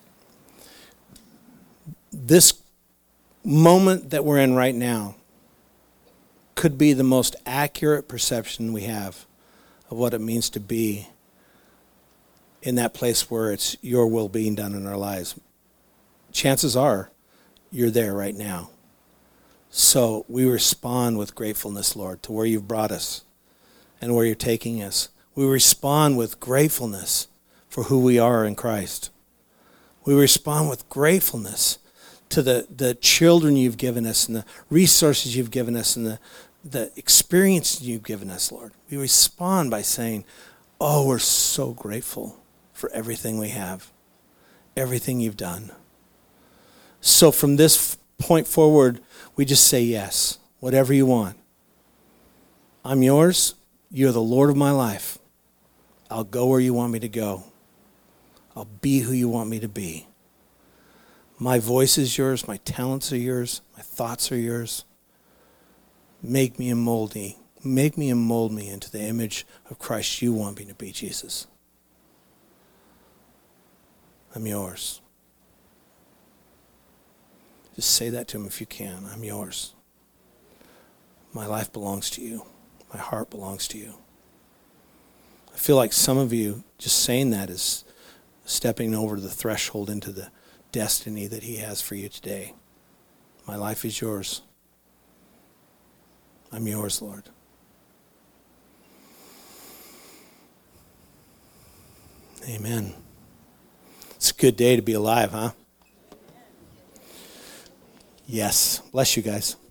Speaker 1: This moment that we're in right now could be the most accurate perception we have of what it means to be in that place where it's your will being done in our lives. Chances are you're there right now. So we respond with gratefulness, Lord, to where you've brought us and where you're taking us. We respond with gratefulness for who we are in Christ. We respond with gratefulness to the children you've given us and the resources you've given us and the experience you've given us, Lord. We respond by saying, oh, we're so grateful for everything we have, everything you've done. So from this point forward, we just say yes, whatever you want. I'm yours. You're the Lord of my life. I'll go where you want me to go. I'll be who you want me to be. My voice is yours. My talents are yours. My thoughts are yours. Make me and mold me. Make me and mold me into the image of Christ you want me to be, Jesus. I'm yours. Just say that to him if you can. I'm yours. My life belongs to you. My heart belongs to you. I feel like some of you just saying that is stepping over the threshold into the destiny that he has for you today. My life is yours. I'm yours, Lord. Amen. It's a good day to be alive, huh? Yes. Bless you guys.